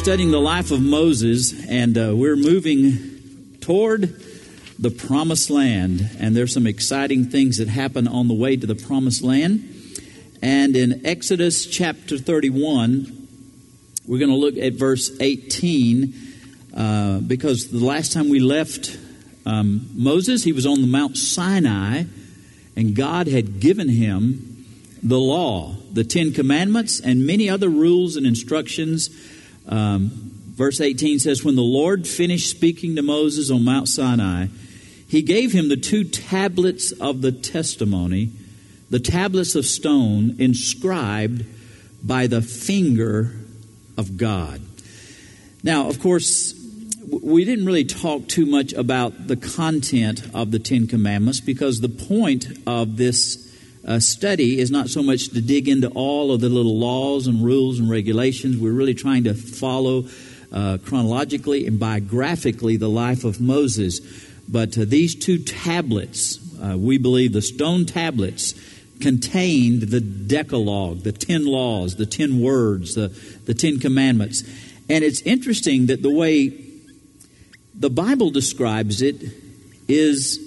studying the life of Moses, and we're moving toward the Promised Land. And there's some exciting things that happen on the way to the Promised Land. And in Exodus chapter 31, we're going to look at verse 18, because the last time we left Moses, he was on the Mount Sinai, and God had given him the law, the 10 Commandments, and many other rules and instructions. Verse 18 says, when the Lord finished speaking to Moses on Mount Sinai, he gave him the 2 tablets of the testimony, the tablets of stone inscribed by the finger of God. Now, of course, we didn't really talk too much about the content of the 10 Commandments, because the point of this study is not so much to dig into all of the little laws and rules and regulations. We're really trying to follow chronologically and biographically the life of Moses. But these 2 tablets, we believe the stone tablets, contained the Decalogue, the 10 laws, the 10 words, the 10 Commandments. And it's interesting that the way the Bible describes it is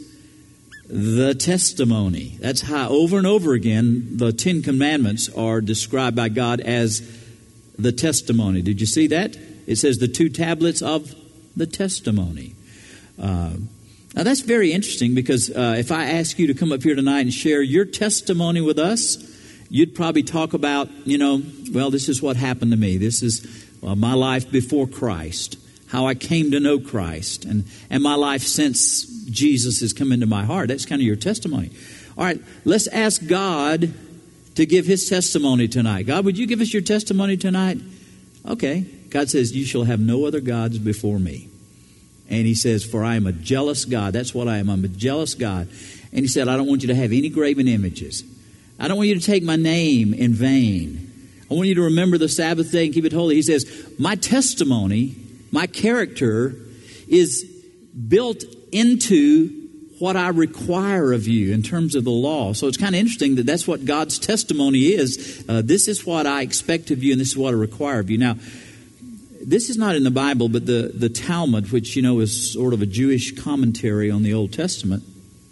the testimony. That's how over and over again the 10 Commandments are described by God as the testimony. Did you see that? It says the 2 tablets of the testimony. Now that's very interesting, because if I ask you to come up here tonight and share your testimony with us, you'd probably talk about, well, this is what happened to me. This is my life before Christ, how I came to know Christ, and my life since Jesus has come into my heart. That's kind of your testimony. All right, let's ask God to give His testimony tonight. God, would you give us your testimony tonight? Okay. God says, you shall have no other gods before me. And He says, for I am a jealous God. That's what I am. I'm a jealous God. And He said, I don't want you to have any graven images. I don't want you to take my name in vain. I want you to remember the Sabbath day and keep it holy. He says, my testimony, my character is built into what I require of you in terms of the law. So it's kind of interesting that that's what God's testimony is. This is what I expect of you, and this is what I require of you. Now, this is not in the Bible, but the Talmud, which, is sort of a Jewish commentary on the Old Testament,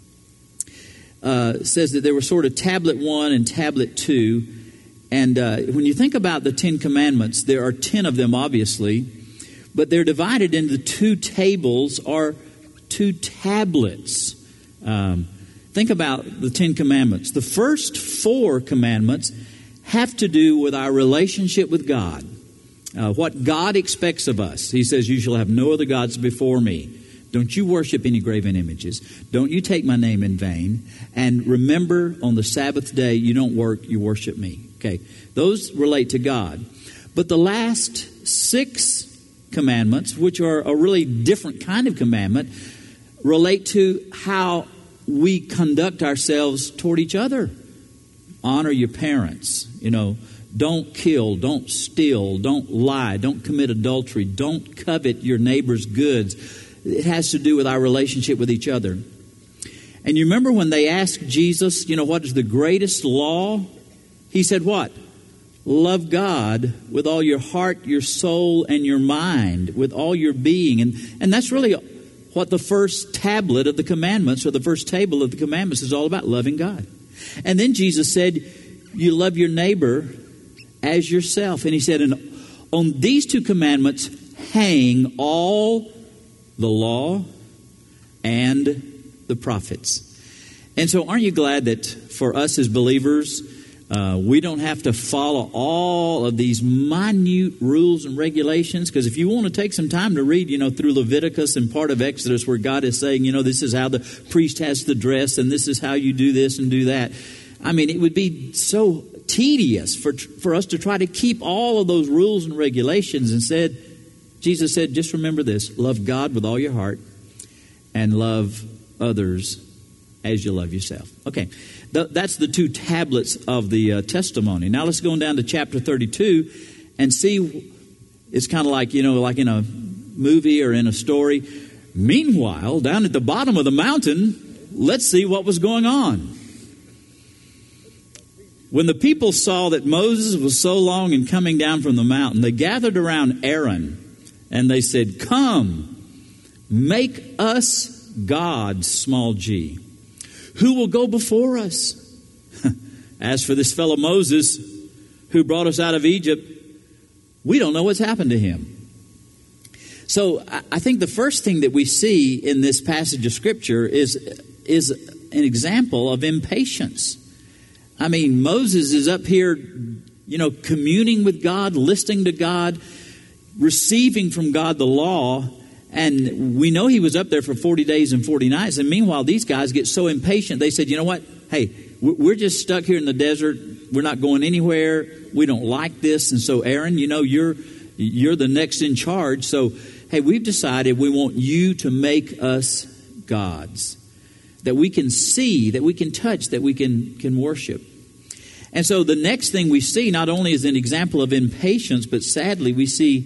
says that there were sort of tablet 1 and tablet 2. And when you think about the 10 Commandments, there are 10 of them, obviously, but they're divided into 2 tables or 2 tablets. Think about the 10 Commandments. The first 4 commandments have to do with our relationship with God. What God expects of us. He says, you shall have no other gods before me. Don't you worship any graven images. Don't you take my name in vain. And remember, on the Sabbath day, you don't work, you worship me. Okay, those relate to God. But the last 6 commandments, which are a really different kind of commandment, relate to how we conduct ourselves toward each other. Honor your parents, Don't kill, don't steal, don't lie, don't commit adultery, don't covet your neighbor's goods. It has to do with our relationship with each other. And you remember when they asked Jesus, what is the greatest law? He said what? Love God with all your heart, your soul, and your mind, with all your being. And that's really what the first tablet of the commandments, or the first table of the commandments, is all about, loving God. And then Jesus said, you love your neighbor as yourself. And He said, and on these 2 commandments hang all the law and the prophets. And so aren't you glad that for us as believers, we don't have to follow all of these minute rules and regulations? Because if you want to take some time to read, through Leviticus and part of Exodus, where God is saying, this is how the priest has to dress, and this is how you do this and do that. I mean, it would be so tedious for us to try to keep all of those rules and regulations. Instead, Jesus said, just remember this: love God with all your heart and love others as you love yourself. Okay, that's the 2 tablets of the testimony. Now let's go down to chapter 32 and see. It's kind of like, like in a movie or in a story. Meanwhile, down at the bottom of the mountain, let's see what was going on. When the people saw that Moses was so long in coming down from the mountain, they gathered around Aaron and they said, "Come, make us gods, small g. Who will go before us? As for this fellow Moses, who brought us out of Egypt, we don't know what's happened to him." So I think the first thing that we see in this passage of Scripture is an example of impatience. I mean, Moses is up here, communing with God, listening to God, receiving from God the law. And we know he was up there for 40 days and 40 nights. And meanwhile, these guys get so impatient. They said, "You know what? Hey, we're just stuck here in the desert. We're not going anywhere. We don't like this. And so, Aaron, you're the next in charge. So, hey, we've decided we want you to make us gods that we can see, that we can touch, that we can worship." And so the next thing we see not only is an example of impatience, but sadly we see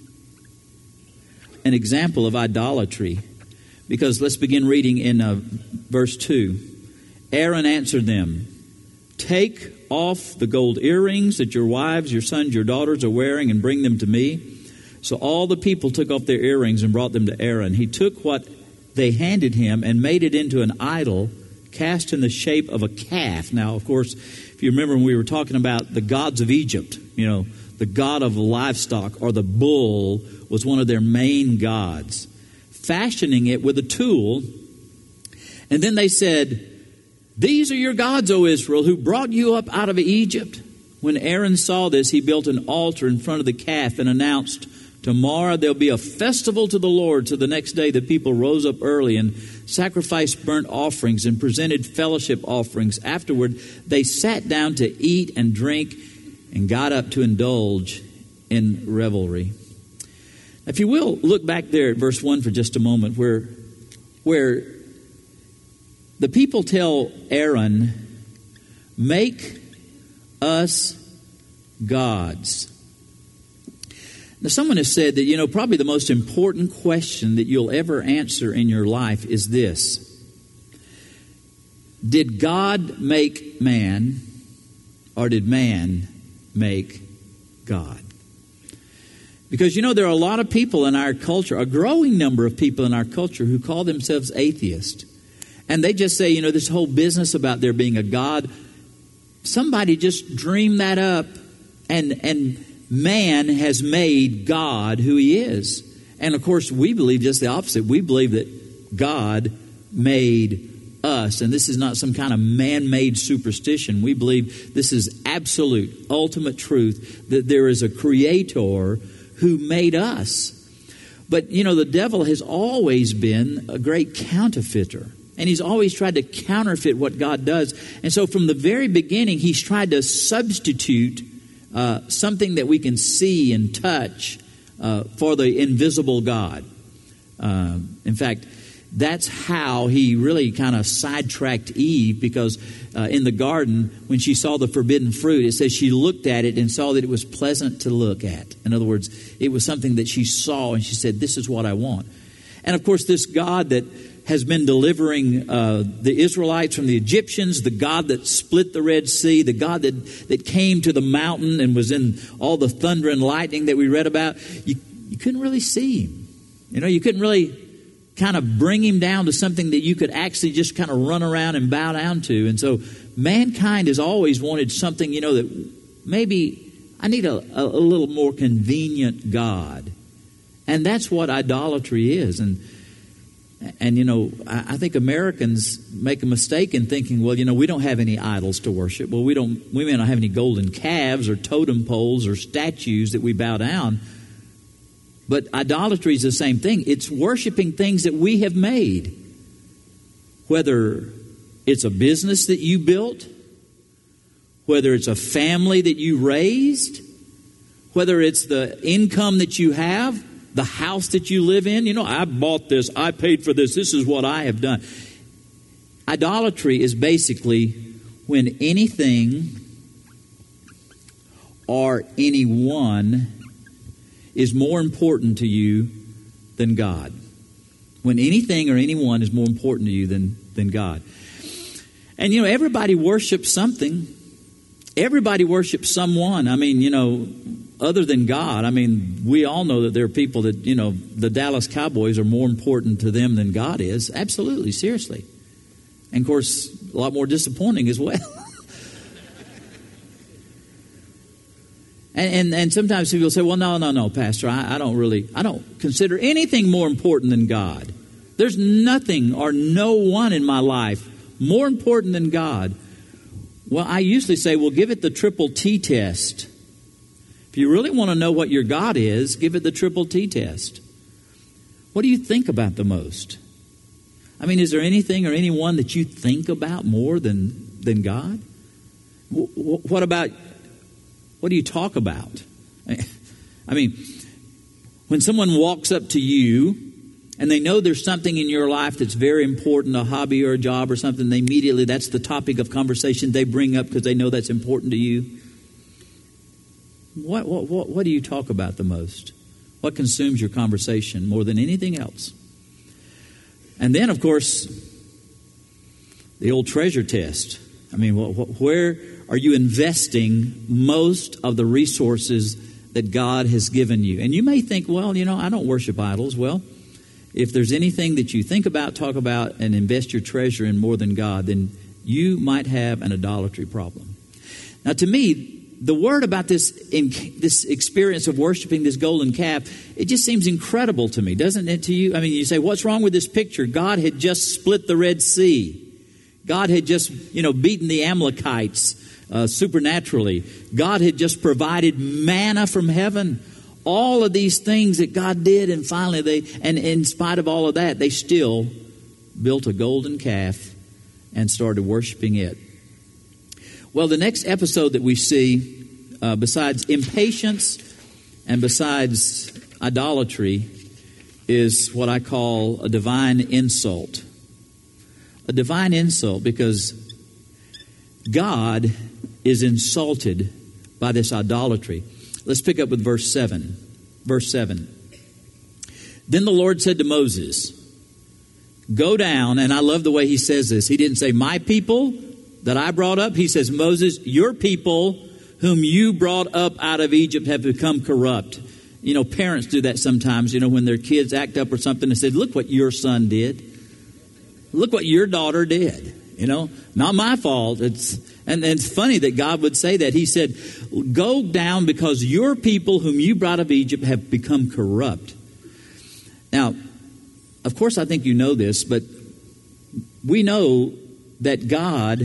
an example of idolatry. Because let's begin reading in verse 2. Aaron answered them, "Take off the gold earrings that your wives, your sons, your daughters are wearing and bring them to me." So all the people took off their earrings and brought them to Aaron. He took what they handed him and made it into an idol cast in the shape of a calf. Now, of course, if you remember when we were talking about the gods of Egypt, the god of livestock or the bull was one of their main gods. Fashioning it with a tool. And then they said, "These are your gods, O Israel, who brought you up out of Egypt." When Aaron saw this, he built an altar in front of the calf and announced, "Tomorrow there'll be a festival to the Lord." So the next day the people rose up early and sacrificed burnt offerings and presented fellowship offerings. Afterward, they sat down to eat and drink and got up to indulge in revelry. If you will, look back there at verse 1 for just a moment, where the people tell Aaron, "Make us gods." Now, someone has said that, probably the most important question that you'll ever answer in your life is this: did God make man, or did man make God? Because, there are a lot of people in our culture, a growing number of people in our culture who call themselves atheists. And they just say, this whole business about there being a God, somebody just dreamed that up, and man has made God who he is. And of course, we believe just the opposite. We believe that God made us. And this is not some kind of man-made superstition. We believe this is absolute, ultimate truth, that there is a creator who made us. But, the devil has always been a great counterfeiter. And he's always tried to counterfeit what God does. And so from the very beginning, he's tried to substitute something that we can see and touch for the invisible God. In fact, that's how he really kind of sidetracked Eve, because in the garden, when she saw the forbidden fruit, it says she looked at it and saw that it was pleasant to look at. In other words, it was something that she saw and she said, "This is what I want." And of course, this God that has been delivering the Israelites from the Egyptians, the God that split the Red Sea, the God that came to the mountain and was in all the thunder and lightning that we read about, you couldn't really see him. You couldn't really kind of bring him down to something that you could actually just kind of run around and bow down to. And so mankind has always wanted something, that maybe I need a little more convenient God. And that's what idolatry is. And I think Americans make a mistake in thinking, well, we don't have any idols to worship. Well, we may not have any golden calves or totem poles or statues that we bow down. But idolatry is the same thing. It's worshiping things that we have made. Whether it's a business that you built, whether it's a family that you raised, whether it's the income that you have, the house that you live in. I bought this, I paid for this, this is what I have done. Idolatry is basically when anything or anyone is more important to you than God. When anything or anyone is more important to you than God. And everybody worships something. Everybody worships someone. I mean, other than God. I mean, we all know that there are people that, the Dallas Cowboys are more important to them than God is. Absolutely, seriously. And, of course, a lot more disappointing as well. And sometimes people say, well, no, Pastor, I don't consider anything more important than God. There's nothing or no one in my life more important than God. Well, I usually say, well, give it the triple T test. If you really want to know what your God is, give it the triple T test. What do you think about the most? I mean, is there anything or anyone that you think about more than God? What do you talk about? I mean, when someone walks up to you and they know there's something in your life that's very important, a hobby or a job or something, that's the topic of conversation they bring up because they know that's important to you. What do you talk about the most? What consumes your conversation more than anything else? And then, of course, the old treasure test. I mean, where are you investing most of the resources that God has given you? And you may think, well, I don't worship idols. Well, if there's anything that you think about, talk about, and invest your treasure in more than God, then you might have an idolatry problem. Now, to me, the word about this experience of worshiping this golden calf, it just seems incredible to me, doesn't it to you? I mean, you say, what's wrong with this picture? God had just split the Red Sea. God had just, beaten the Amalekites supernaturally. God had just provided manna from heaven. All of these things that God did, and finally and in spite of all of that, they still built a golden calf and started worshiping it. Well, the next episode that we see, besides impatience and besides idolatry, is what I call a divine insult. A divine insult, because God is insulted by this idolatry. Let's pick up with verse 7. Verse 7. Then the Lord said to Moses, go down, and I love the way he says this. He didn't say, my people that I brought up. He says, Moses, your people whom you brought up out of Egypt have become corrupt. Parents do that sometimes, when their kids act up or something. They said, look what your son did. Look what your daughter did. Not my fault. And it's funny that God would say that. He said, go down because your people whom you brought up Egypt have become corrupt. Now, of course, I think you know this, but we know that God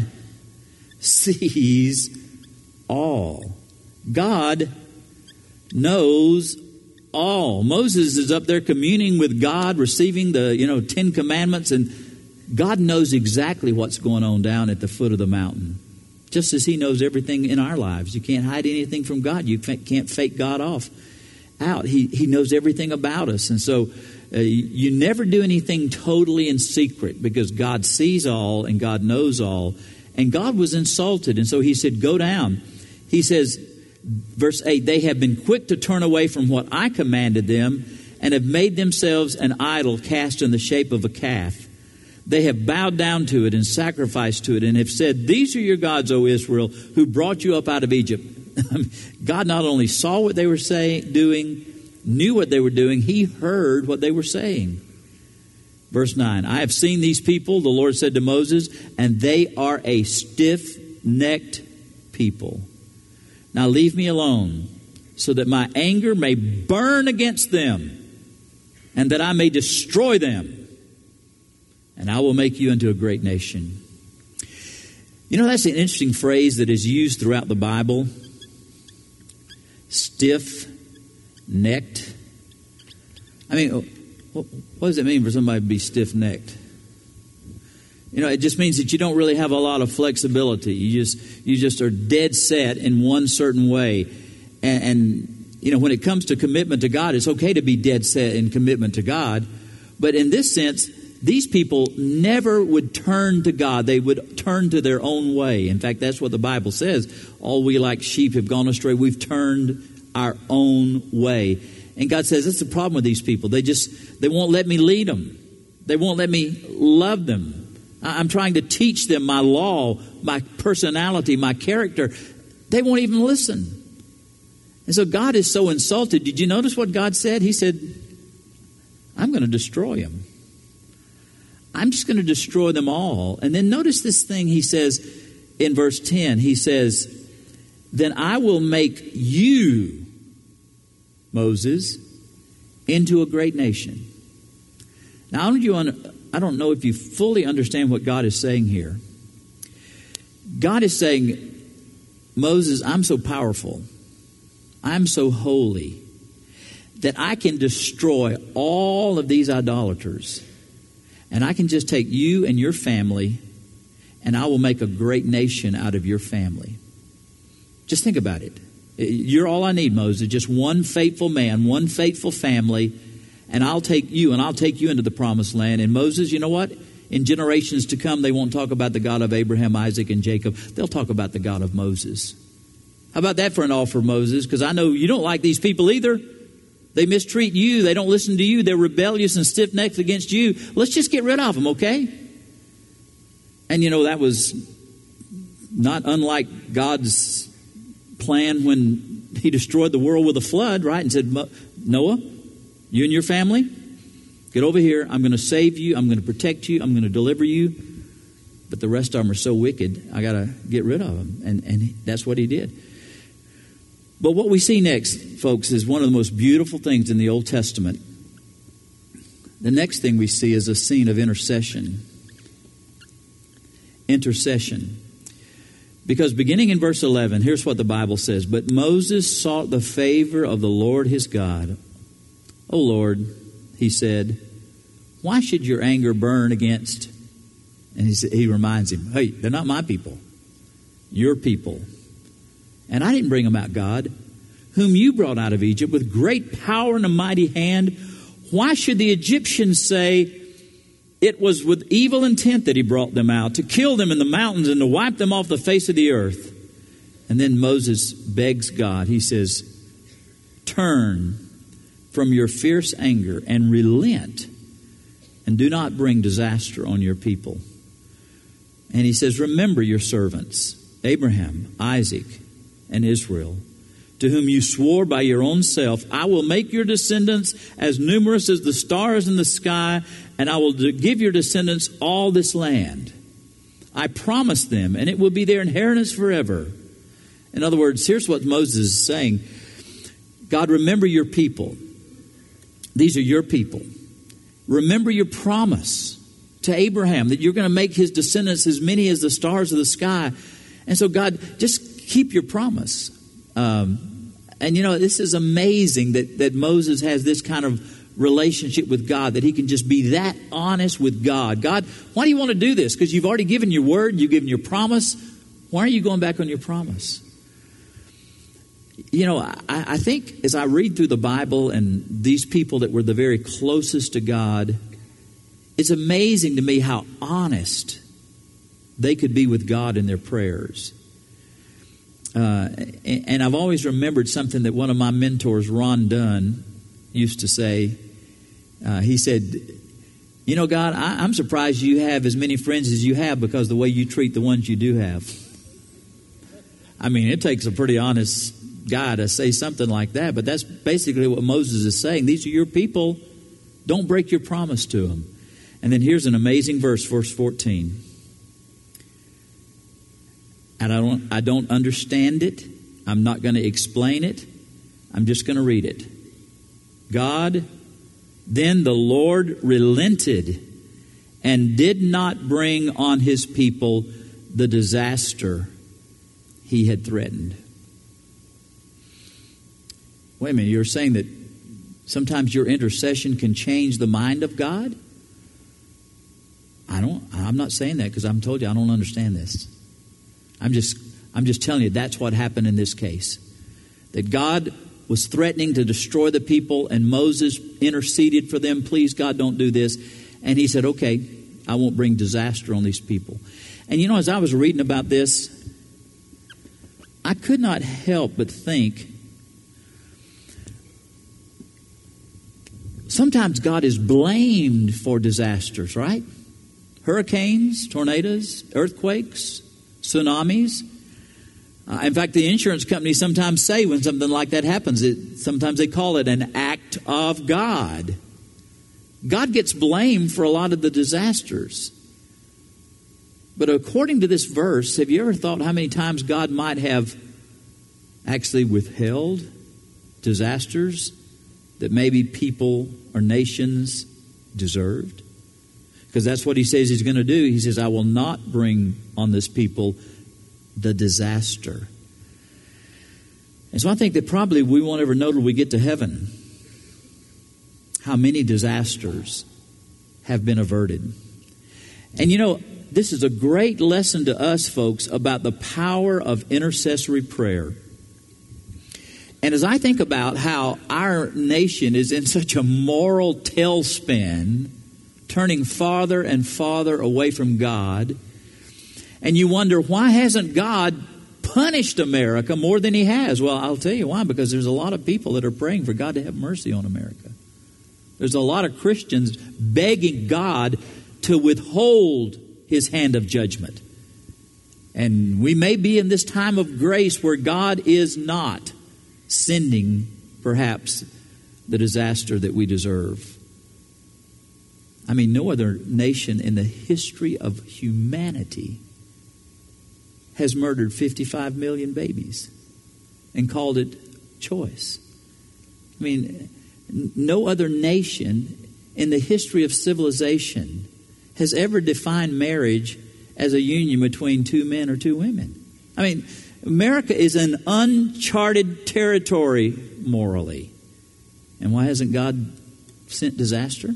sees all. God knows all. Moses is up there communing with God, receiving the 10 commandments, and God knows exactly what's going on down at the foot of the mountain. Just as he knows everything in our lives. You can't hide anything from God. You can't fake God out. He knows everything about us. And so you never do anything totally in secret, because God sees all and God knows all. And God was insulted. And so he said, go down. He says, verse 8, they have been quick to turn away from what I commanded them and have made themselves an idol cast in the shape of a calf. They have bowed down to it and sacrificed to it and have said, these are your gods, O Israel, who brought you up out of Egypt. God not only saw what they were doing, knew what they were doing, he heard what they were saying. Verse 9, I have seen these people, the Lord said to Moses, and they are a stiff-necked people. Now leave me alone, so that my anger may burn against them, and that I may destroy them, and I will make you into a great nation. That's an interesting phrase that is used throughout the Bible. Stiff-necked. I mean, what does it mean for somebody to be stiff-necked? It just means that you don't really have a lot of flexibility. You just are dead set in one certain way. And when it comes to commitment to God, it's okay to be dead set in commitment to God. But in this sense, these people never would turn to God. They would turn to their own way. In fact, that's what the Bible says. All we like sheep have gone astray. We've turned our own way. And God says, that's the problem with these people. They won't let me lead them. They won't let me love them. I'm trying to teach them my law, my personality, my character. They won't even listen. And so God is so insulted. Did you notice what God said? He said, I'm going to destroy them. I'm just going to destroy them all. And then notice this thing he says in verse 10. He says, then I will make you, Moses, into a great nation. Now, I don't know if you fully understand what God is saying here. God is saying, Moses, I'm so powerful, I'm so holy, that I can destroy all of these idolaters. And I can just take you and your family, and I will make a great nation out of your family. Just think about it. You're all I need, Moses. Just one faithful man, one faithful family, and I'll take you into the promised land. And Moses, you know what? In generations to come, they won't talk about the God of Abraham, Isaac, and Jacob. They'll talk about the God of Moses. How about that for an offer, Moses? Because I know you don't like these people either. They mistreat you. They don't listen to you. They're rebellious and stiff-necked against you. Let's just get rid of them, okay? And you know, that was not unlike God's plan when he destroyed the world with a flood, right? And said, Noah, you and your family, get over here. I'm going to save you. I'm going to protect you. I'm going to deliver you. But the rest of them are so wicked, I got to get rid of them. And that's what he did. But what we see next, folks, is one of the most beautiful things in the Old Testament. The next thing we see is a scene of intercession. Intercession. Because beginning in verse 11, here's what the Bible says. But Moses sought the favor of the Lord his God. O Lord, he said, why should your anger burn against? And he reminds him, hey, they're not my people. Your people. And I didn't bring them out, God, whom you brought out of Egypt with great power and a mighty hand. Why should the Egyptians say it was with evil intent that he brought them out, to kill them in the mountains and to wipe them off the face of the earth? And then Moses begs God. He says, turn from your fierce anger and relent, and do not bring disaster on your people. And he says, remember your servants, Abraham, Isaac, and Israel, to whom you swore by your own self, I will make your descendants as numerous as the stars in the sky, and I will give your descendants all this land. I promise them, and it will be their inheritance forever. In other words, here's what Moses is saying. God, remember your people. These are your people. Remember your promise to Abraham that you're going to make his descendants as many as the stars of the sky. And so, God, just keep your promise. And you know, this is amazing that Moses has this kind of relationship with God, that he can just be that honest with God. God, why do you want to do this? Because you've already given your word, you've given your promise. Why are you going back on your promise? You know, I think as I read through the Bible and these people that were the very closest to God, it's amazing to me how honest they could be with God in their prayers. And I've always remembered something that one of my mentors, Ron Dunn, used to say. He said, you know, God, I'm surprised you have as many friends as you have because the way you treat the ones you do have. I mean, it takes a pretty honest guy to say something like that, but that's basically what Moses is saying. These are your people. Don't break your promise to them. And then here's an amazing verse, verse 14. And I don't understand it. I'm not going to explain it. I'm just going to read it. Then the Lord relented and did not bring on his people the disaster he had threatened. Wait a minute, you're saying that sometimes your intercession can change the mind of God? I'm not saying that because I'm told you I don't understand this. I'm just telling you that's what happened in this case. That God was threatening to destroy the people, and Moses interceded for them. Please, God, don't do this. And he said, okay, I won't bring disaster on these people. And you know, as I was reading about this, I could not help but think, sometimes God is blamed for disasters, right? Hurricanes, tornadoes, earthquakes, tsunamis. In fact, the insurance companies sometimes say when something like that happens, sometimes they call it an act of God. God gets blamed for a lot of the disasters. But according to this verse, have you ever thought how many times God might have actually withheld disasters that maybe people or nations deserved? Because that's what he says he's going to do. He says, I will not bring on this people the disaster. And so I think that probably we won't ever know till we get to heaven how many disasters have been averted. And you know, this is a great lesson to us, folks, about the power of intercessory prayer. And as I think about how our nation is in such a moral tailspin, turning farther and farther away from God, and you wonder, why hasn't God punished America more than he has? Well, I'll tell you why. Because there's a lot of people that are praying for God to have mercy on America. There's a lot of Christians begging God to withhold his hand of judgment. And we may be in this time of grace where God is not sending, perhaps, the disaster that we deserve. I mean, no other nation in the history of humanity has murdered 55 million babies and called it choice. I mean, no other nation in the history of civilization has ever defined marriage as a union between two men or two women. I mean, America is an uncharted territory morally. And why hasn't God sent disaster?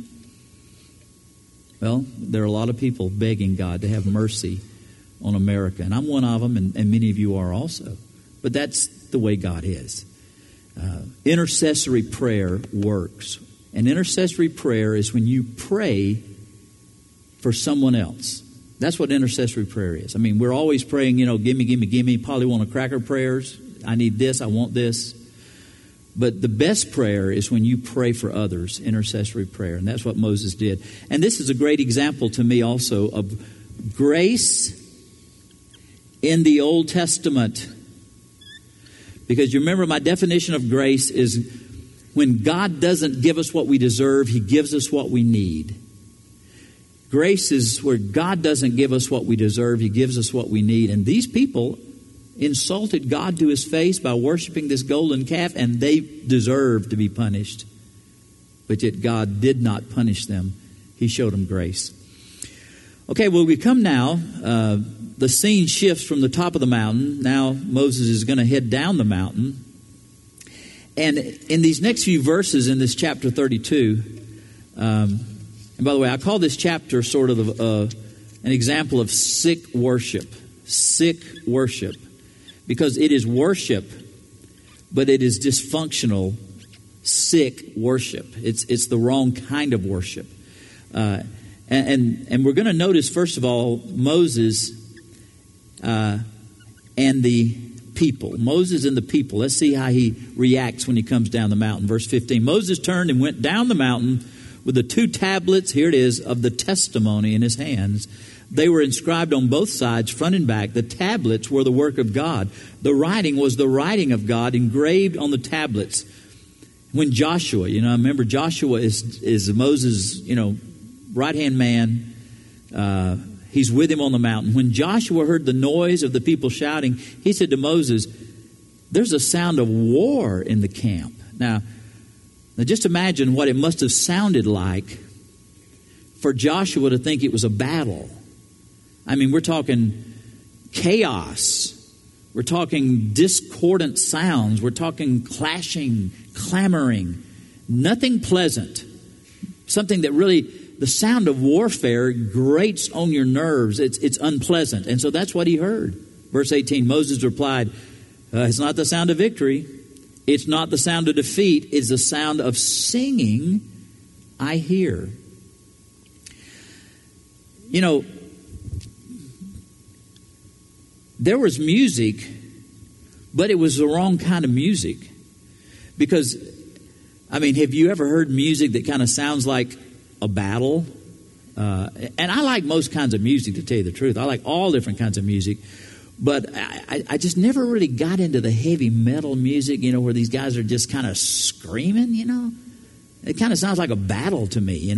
Well, there are a lot of people begging God to have mercy on America. And I'm one of them, and many of you are also. But that's the way God is. Intercessory prayer works. And intercessory prayer is when you pray for someone else. That's what intercessory prayer is. I mean, we're always praying, you know, gimme, gimme, gimme, probably want a cracker prayers. I need this, I want this. But the best prayer is when you pray for others, intercessory prayer. And that's what Moses did. And this is a great example to me also of grace in the Old Testament. Because you remember, my definition of grace is when God doesn't give us what we deserve, he gives us what we need. Grace is where God doesn't give us what we deserve, he gives us what we need. And these people insulted God to his face by worshiping this golden calf, and they deserved to be punished. But yet God did not punish them. He showed them grace. Okay, well, we come now. The scene shifts from the top of the mountain. Now Moses is going to head down the mountain. And in these next few verses in this chapter 32, and by the way, I call this chapter sort of an example of sick worship. Sick worship. Because it is worship, but it is dysfunctional, sick worship. It's the wrong kind of worship. And we're going to notice, first of all, Moses and the people. Moses and the people. Let's see how he reacts when he comes down the mountain. Verse 15. Moses turned and went down the mountain with the 2 tablets, here it is, of the testimony in his hands. They were inscribed on both sides, front and back. The tablets were the work of God. The writing was the writing of God engraved on the tablets. When Joshua, remember Joshua is Moses', right-hand man. He's with him on the mountain. When Joshua heard the noise of the people shouting, he said to Moses, there's a sound of war in the camp. Now just imagine what it must have sounded like for Joshua to think it was a battle. I mean, we're talking chaos. We're talking discordant sounds. We're talking clashing, clamoring. Nothing pleasant. Something that really, the sound of warfare grates on your nerves. It's unpleasant. And so that's what he heard. Verse 18, Moses replied, it's not the sound of victory. It's not the sound of defeat. It's the sound of singing I hear. There was music, but it was the wrong kind of music. Because, have you ever heard music that kind of sounds like a battle? And I like most kinds of music, to tell you the truth. I like all different kinds of music. But I just never really got into the heavy metal music, where these guys are just kind of screaming, It kind of sounds like a battle to me,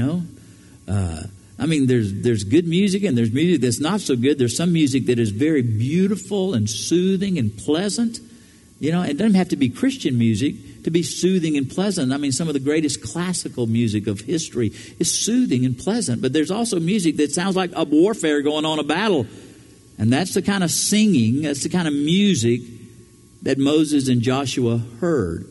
there's good music and there's music that's not so good. There's some music that is very beautiful and soothing and pleasant. It doesn't have to be Christian music to be soothing and pleasant. Some of the greatest classical music of history is soothing and pleasant. But there's also music that sounds like a warfare going on, a battle. And that's the kind of singing, that's the kind of music that Moses and Joshua heard.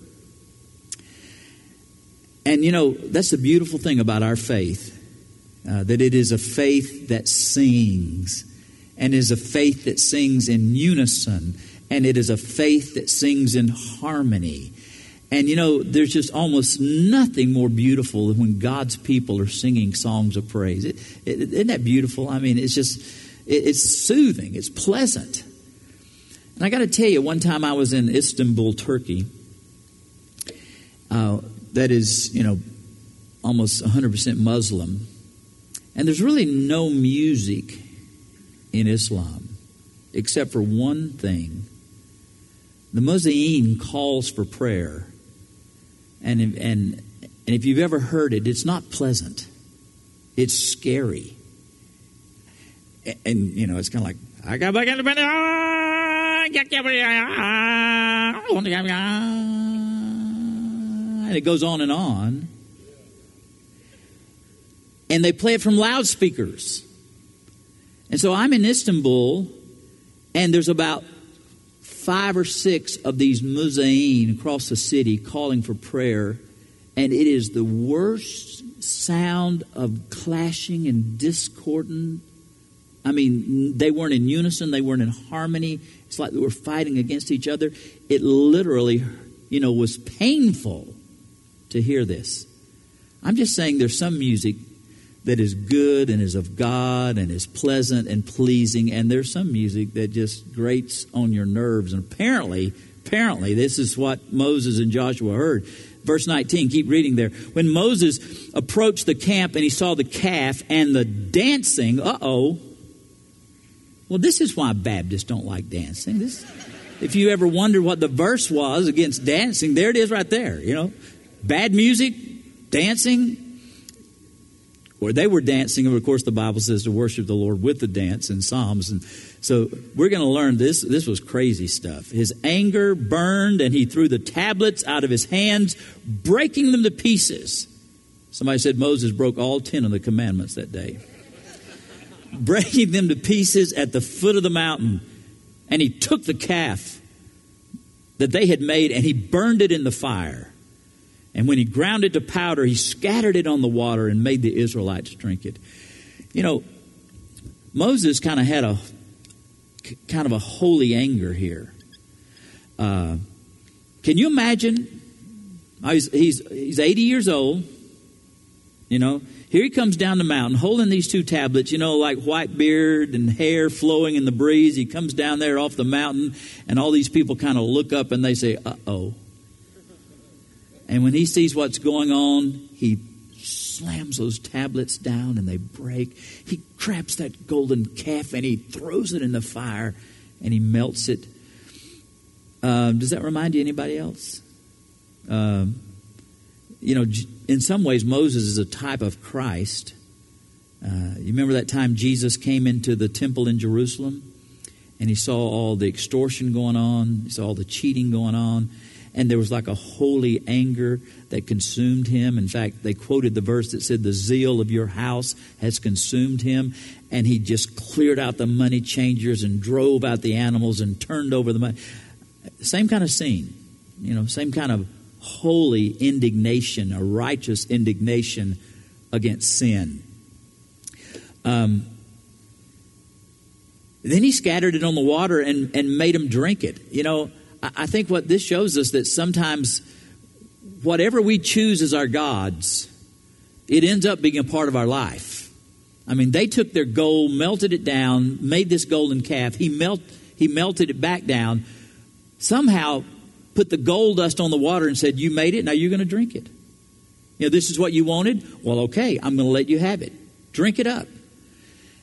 And, that's the beautiful thing about our faith, that it is a faith that sings, and is a faith that sings in unison, and it is a faith that sings in harmony. And, there's just almost nothing more beautiful than when God's people are singing songs of praise. Isn't that beautiful? It's soothing. It's pleasant. And I got to tell you, one time I was in Istanbul, Turkey. That is, almost 100% Muslim. And there's really no music in Islam except for one thing. The muezzin calls for prayer. And if you've ever heard it, it's not pleasant. It's scary. And, it's kind of like, and it goes on and on. And they play it from loudspeakers. And so I'm in Istanbul, and there's about 5 or 6 of these muezzin across the city calling for prayer. And it is the worst sound of clashing and discordant. They weren't in unison. They weren't in harmony. It's like they were fighting against each other. It literally, was painful to hear this. I'm just saying there's some music that is good and is of God and is pleasant and pleasing. And there's some music that just grates on your nerves. And apparently, this is what Moses and Joshua heard. Verse 19, keep reading there. When Moses approached the camp and he saw the calf and the dancing, Well, this is why Baptists don't like dancing. If you ever wonder what the verse was against dancing, there it is right there. Bad music, dancing. Or they were dancing, and of course the Bible says to worship the Lord with the dance in Psalms. And so we're going to learn this. This was crazy stuff. His anger burned, and he threw the tablets out of his hands, breaking them to pieces. Somebody said Moses broke all 10 of the commandments that day. Breaking them to pieces at the foot of the mountain. And he took the calf that they had made, and he burned it in the fire. And when he ground it to powder, he scattered it on the water and made the Israelites drink it. Moses kind of had a holy anger here. Can you imagine? He's 80 years old. Here he comes down the mountain holding these 2 tablets, like white beard and hair flowing in the breeze. He comes down there off the mountain, and all these people kind of look up and they say, uh-oh. And when he sees what's going on, he slams those tablets down and they break. He grabs that golden calf and he throws it in the fire and he melts it. Does that remind you of anybody else? In some ways, Moses is a type of Christ. You remember that time Jesus came into the temple in Jerusalem and he saw all the extortion going on, he saw all the cheating going on. And there was like a holy anger that consumed him. In fact, they quoted the verse that said, the zeal of your house has consumed him. And he just cleared out the money changers and drove out the animals and turned over the money. Same kind of scene, same kind of holy indignation, a righteous indignation against sin. Then he scattered it on the water and made them drink it. I think what this shows us that sometimes whatever we choose as our gods, it ends up being a part of our life. They took their gold, melted it down, made this golden calf. He melted it back down, somehow put the gold dust on the water and said, you made it, now you're going to drink it. This is what you wanted? Well, okay, I'm going to let you have it. Drink it up.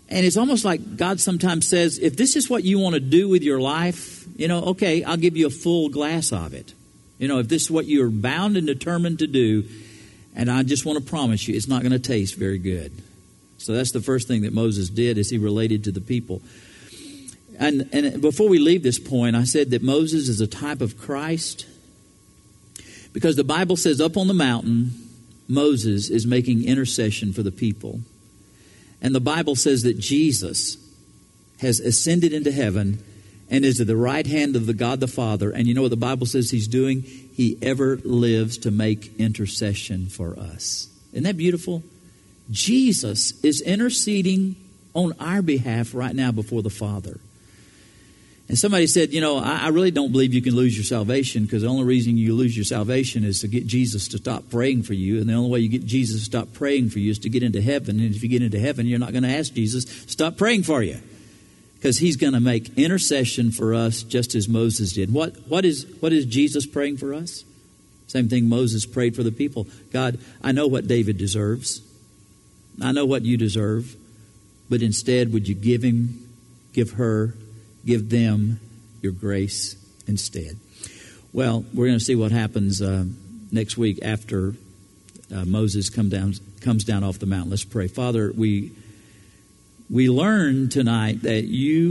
And it's almost like God sometimes says, if this is what you want to do with your life, okay, I'll give you a full glass of it. If this is what you're bound and determined to do, and I just want to promise you, it's not going to taste very good. So that's the first thing that Moses did, is he related to the people. And before we leave this point, I said that Moses is a type of Christ, because the Bible says up on the mountain, Moses is making intercession for the people. And the Bible says that Jesus has ascended into heaven and is at the right hand of the God the Father. And you know what the Bible says he's doing? He ever lives to make intercession for us. Isn't that beautiful? Jesus is interceding on our behalf right now before the Father. And somebody said, I really don't believe you can lose your salvation, because the only reason you lose your salvation is to get Jesus to stop praying for you. And the only way you get Jesus to stop praying for you is to get into heaven. And if you get into heaven, you're not going to ask Jesus to stop praying for you, because he's going to make intercession for us just as Moses did. What is Jesus praying for us? Same thing Moses prayed for the people. God, I know what David deserves. I know what you deserve. But instead, would you give him, give her, give them your grace instead? Well, we're going to see what happens next week after Moses comes down off the mountain. Let's pray. Father, we learn tonight that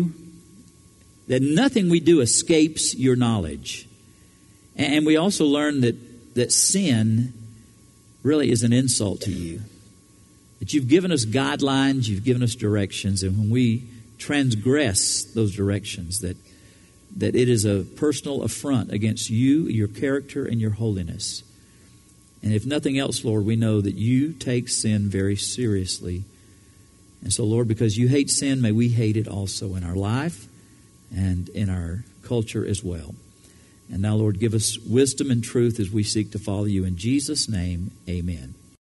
nothing we do escapes your knowledge. And we also learn that sin really is an insult to you. That you've given us guidelines, you've given us directions, and when we transgress those directions, that it is a personal affront against you, your character, and your holiness. And if nothing else, Lord, we know that you take sin very seriously. And so, Lord, because you hate sin, may we hate it also in our life and in our culture as well. And now, Lord, give us wisdom and truth as we seek to follow you. In Jesus' name, amen.